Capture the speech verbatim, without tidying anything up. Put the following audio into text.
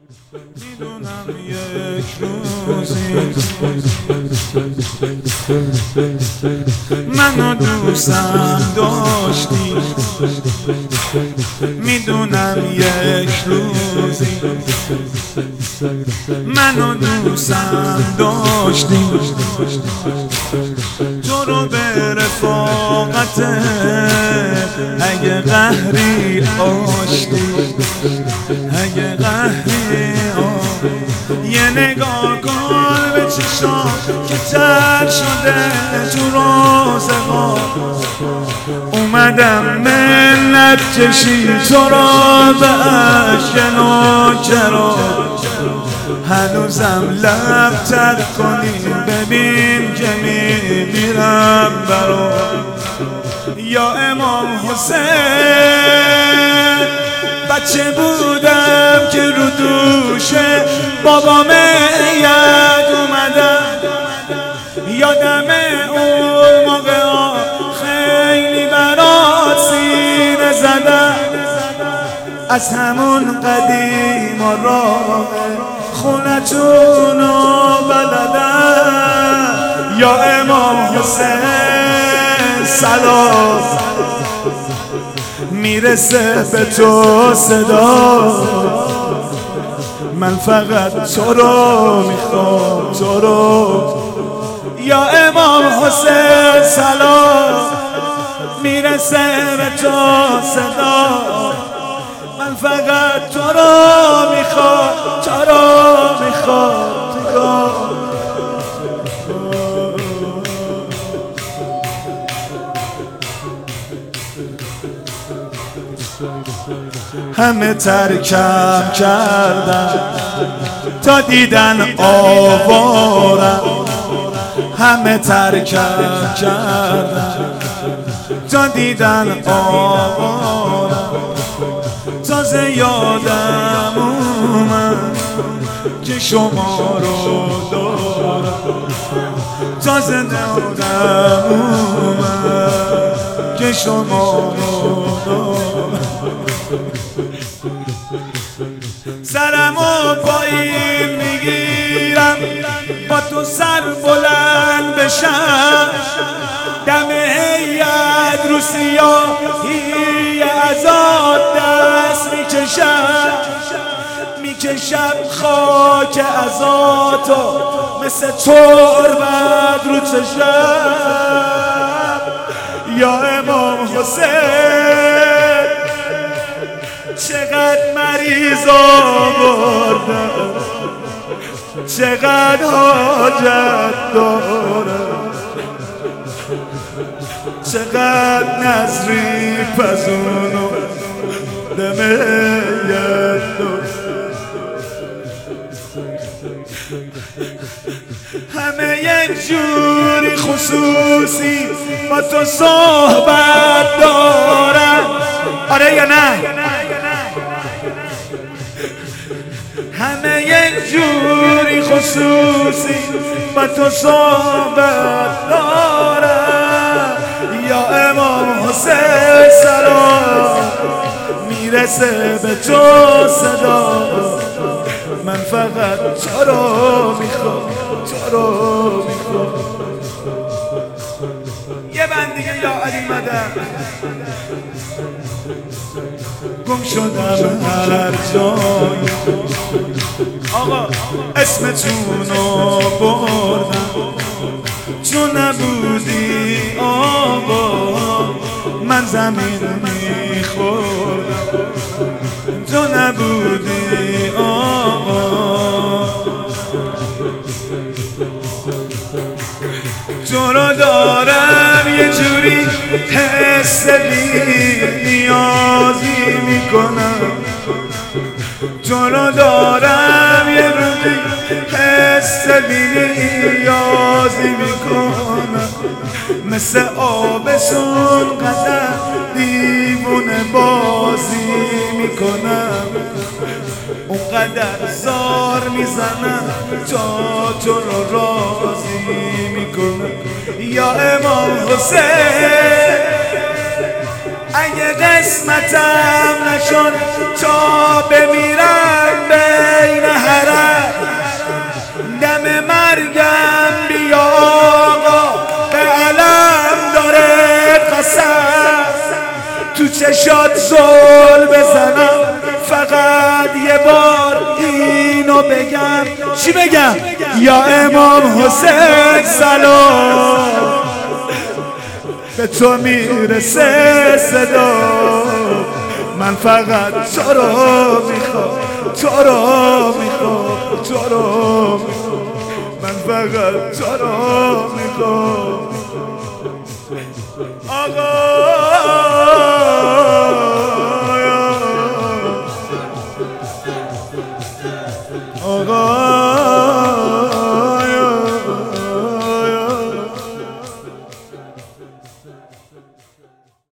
میدونم یک روزی منو دوستم داشتی، میدونم یک روزی منو دوستم داشتی، تو رو به رفاقت اگه قهری آشتی، اگه قهری آشتی، یه نگاه کن به چشام که تر شده تو روزگار، اومدم منت کشی تو را به عشق نوکرا، هنوزم لب تر کنی ببین که میمیرم برا. یا امام حسین بچه بودم که رو دوش بابا میاد اومدم، یادم اون موقع ها خیلی برات سینه زدم، از همون قدیم و راه خونتونو بلدم. یا امام حسین سلام، میرسه به تو صدا، من فقط تو رو میخوام تو رو. یا امام حسین سلام، میرسه به تو صدا، من فقط تو رو میخوام تو رو میخوام تو رو. همه ترکم کردن تا دیدن آوارم، همه ترکم کردن تا دیدن آوارم، تازه یادم اومد که شما رو دارم، تازه یادم اومد که شما رو دارم. سرمو پایین میگیرم با تو سر بلند بشم، دم هیئت رو سیاهی ازاد دست میکشم، میکشم خاک ازاتو مثل تربت رو چشم. یا امام حسین چقدر مریض آوردم، چقدر حاجت دارم، چقدر نظری پزونو دمیت دارم. همه یک جوری خصوصی با تو صحبت دارم، آره یا نه؟ همه یک جوری خصوصی با تو صحبت دارم. یا امام حسین سلام، میرسه به تو صدا، من فقط تو رو میخوام تو رو میخوام. یه بند دیگه یا علی مدد. گم شدم هر جای آقا اسمتونو بردم، چون نبودی آقا من زمین میخوردم، تو نبودی آقا تو رو دارم یه جوری حس بی نیازی میکنم، تو رو دارم یه روزی حس بی نیازی میکنم، مثل آبسون قدر دیوونه بازی میکنم، اونقدر زار میزنم تا تو رو راضی میکنم. یا امام حسین اگه قسمتم نشد تا بمیرم بین اینو بگم چی بگم؟ یا امام حسین سلام، به تو میرسه صدا، من فقط تو رو میخوام، تو رو میخوام، تو رو میخوام، من فقط تو رو میخوام. آقا